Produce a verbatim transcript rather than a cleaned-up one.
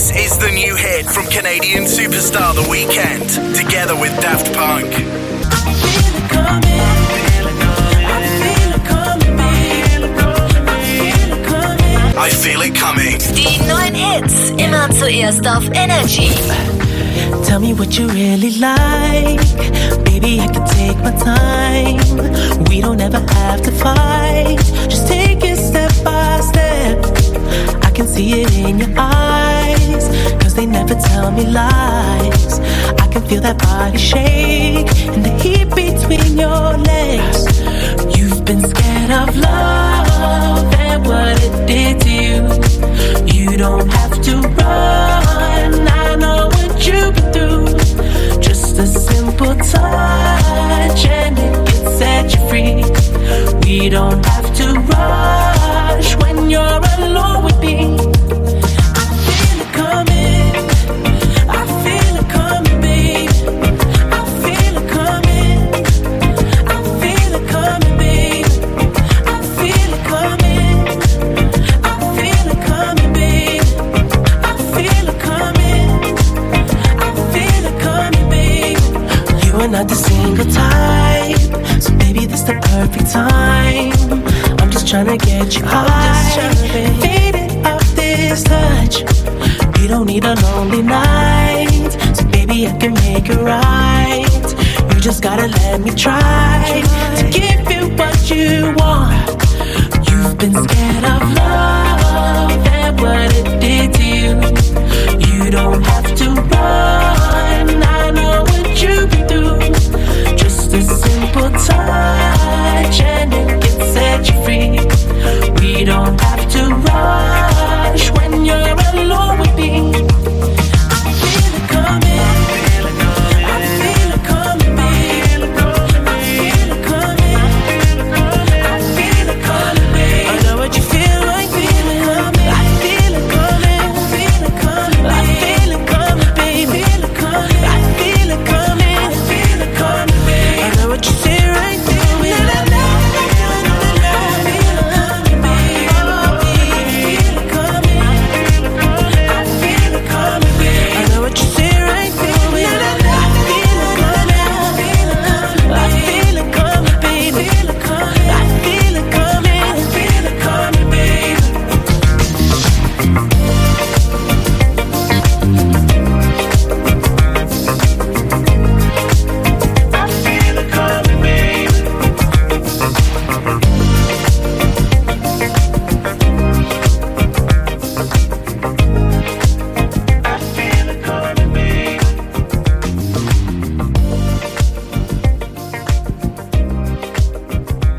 This is the new hit from Canadian superstar The Weeknd, together with Daft Punk. I feel it coming. Die neuen Hits immer zuerst auf Energy. Tell me what you really like. Baby, I can take my time. We don't ever have to fight. Just take it step by step. I can see it in your eyes, cause they never tell me lies. I can feel that body shake and the heat between your legs. You've been scared of love and what it did to you. You don't have to run, I know what you've been through. Just a simple touch and it can set you free. We don't have to rush when you're alone with me. I feel it coming, I feel it coming, babe. I feel it coming, I feel it coming, babe. I feel it coming, I feel it coming, babe. I feel it coming, I feel it coming, babe. You are not the single type, so baby, this the perfect time. I'm just tryna get you high, faded off this touch. You don't need a lonely night, so baby, I can make it right. You just gotta let me try to give you what you want. You've been scared of love